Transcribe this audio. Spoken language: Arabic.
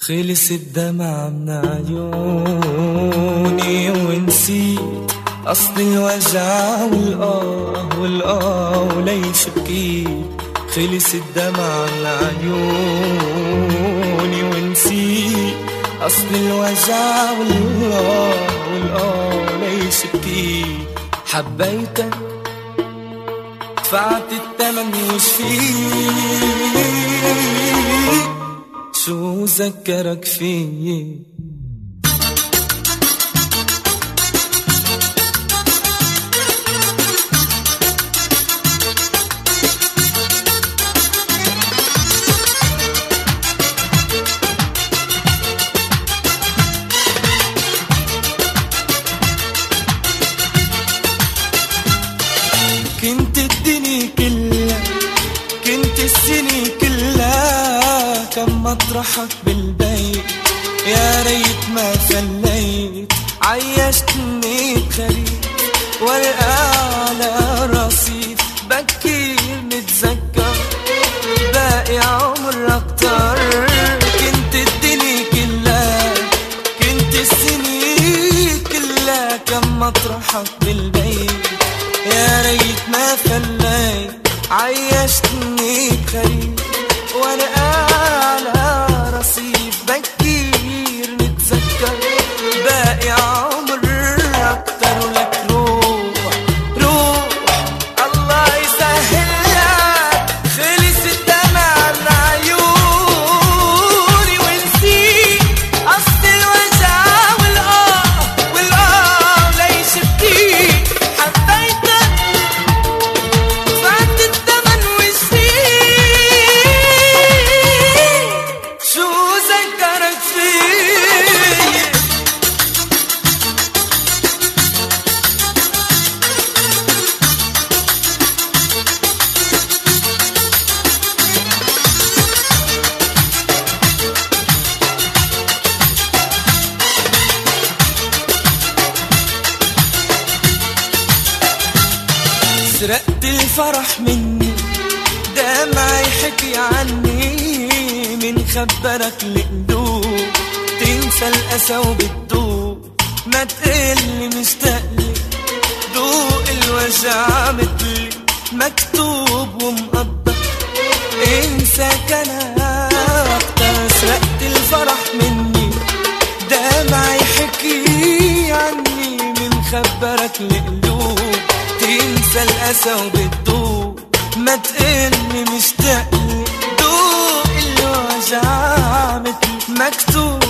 خلص الدمع من عيوني ونسيت أصل الوجع والآه وليش بكيت. خلص الدمع من عيوني ونسيت أصل الوجع والآه وليش بكيت. حبيتك دفعت التمن وش فيك، شو ذكرك فيي. كنت الدنيا كلها، كنت السنة كلها، كم مطرحك بالبيت يا ريت ما خليت. عيشتني بخريف ورقة على رصيف، بكير نتذكر باقي عمر أكتر. كنت الدنيا كلها، كنت السنة كلها، كم مطرحك بالبيت يا ريت ما خليت. عيشتني بخريف ورقة على رصيف، بكير نتذكر باقي عمر أكتر. ولك روح روح الله يسهلك، خلص الدمع من عيوني ونسيت أصل الوجع والآه ليش بكيت. حبيتك دفعت التمن وش فيك، شو ذكرك فيي. سرقت الفرح مني، دمعي حكي عني، من خبرك القلوب تنسى الأسى وبتدوب. ما تقلي مشتاقلي، دوق الوجع مثلي مكتوب ومقدر، انساك أنا أكتر. سرقت الفرح مني، دمعي حكي عني، من خبرك القلوب تنسى الأسى وبتدوب. ما تقلي مشتاقلي، دوق الوجع مثل مكتوب